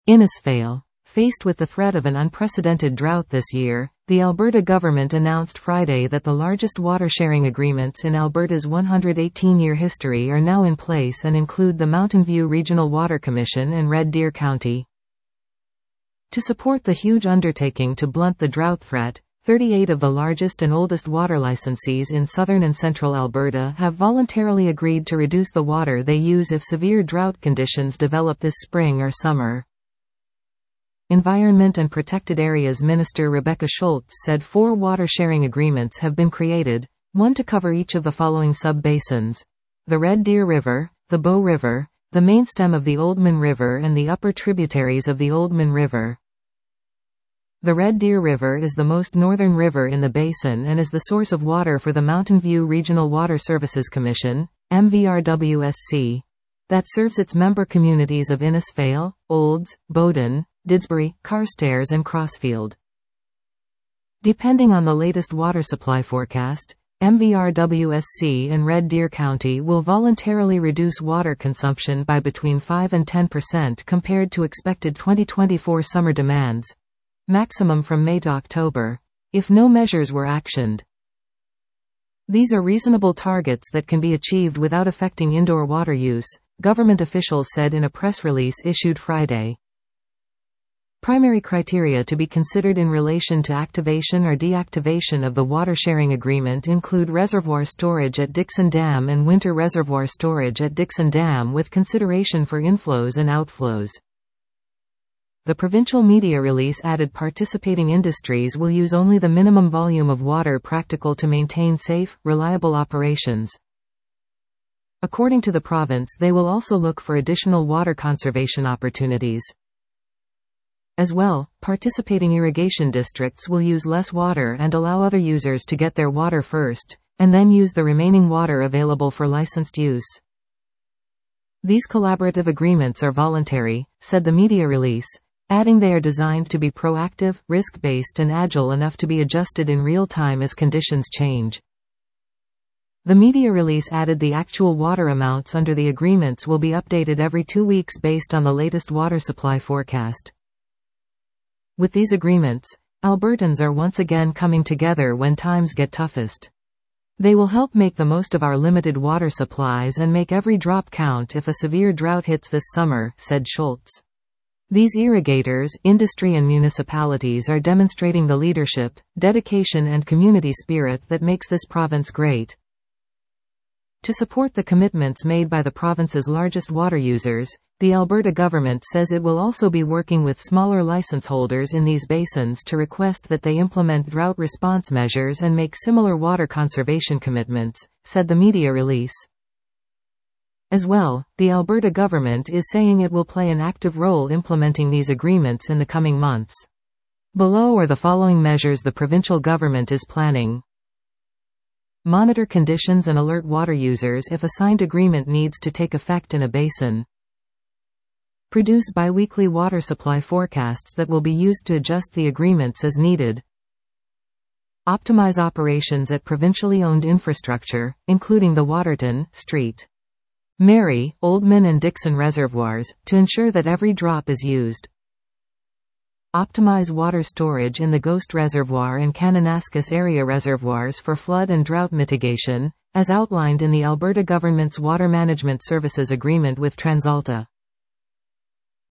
Innisfail. Faced with the threat of an unprecedented drought this year, the Alberta government announced Friday that the largest water-sharing agreements in Alberta's 118-year history are now in place and include the Mountain View Regional Water Commission and Red Deer County. To support the huge undertaking to blunt the drought threat, 38 of the largest and oldest water licensees in southern and central Alberta have voluntarily agreed to reduce the water they use if severe drought conditions develop this spring or summer. Environment and Protected Areas Minister Rebecca Schultz said 4 water-sharing agreements have been created, one to cover each of the following sub-basins: the Red Deer River, the Bow River, the main stem of the Oldman River and the upper tributaries of the Oldman River. The Red Deer River is the most northern river in the basin and is the source of water for the Mountain View Regional Water Services Commission, MVRWSC, that serves its member communities of Innisfail, Olds, Bowden, Didsbury, Carstairs and Crossfield. Depending on the latest water supply forecast, MVRWSC and Red Deer County will voluntarily reduce water consumption by between 5 and 10% compared to expected 2024 summer demands, maximum from May to October, if no measures were actioned. These are reasonable targets that can be achieved without affecting indoor water use, government officials said in a press release issued Friday. Primary criteria to be considered in relation to activation or deactivation of the water-sharing agreement include reservoir storage at Dixon Dam and winter reservoir storage at Dixon Dam with consideration for inflows and outflows. The provincial media release added participating industries will use only the minimum volume of water practical to maintain safe, reliable operations. According to the province, they will also look for additional water conservation opportunities. As well, participating irrigation districts will use less water and allow other users to get their water first, and then use the remaining water available for licensed use. These collaborative agreements are voluntary, said the media release, adding they are designed to be proactive, risk-based and agile enough to be adjusted in real time as conditions change. The media release added the actual water amounts under the agreements will be updated every 2 weeks based on the latest water supply forecast. With these agreements, Albertans are once again coming together when times get toughest. They will help make the most of our limited water supplies and make every drop count if a severe drought hits this summer, said Schultz. These irrigators, industry and municipalities are demonstrating the leadership, dedication and community spirit that makes this province great. To support the commitments made by the province's largest water users, the Alberta government says it will also be working with smaller license holders in these basins to request that they implement drought response measures and make similar water conservation commitments, said the media release. As well, the Alberta government is saying it will play an active role implementing these agreements in the coming months. Below are the following measures the provincial government is planning. Monitor conditions and alert water users if a signed agreement needs to take effect in a basin. Produce biweekly water supply forecasts that will be used to adjust the agreements as needed. Optimize operations at provincially owned infrastructure, including the Waterton, St. Mary, Oldman and Dixon reservoirs, to ensure that every drop is used. Optimize water storage in the Ghost Reservoir and Kananaskis area reservoirs for flood and drought mitigation, as outlined in the Alberta Government's Water Management Services Agreement with TransAlta.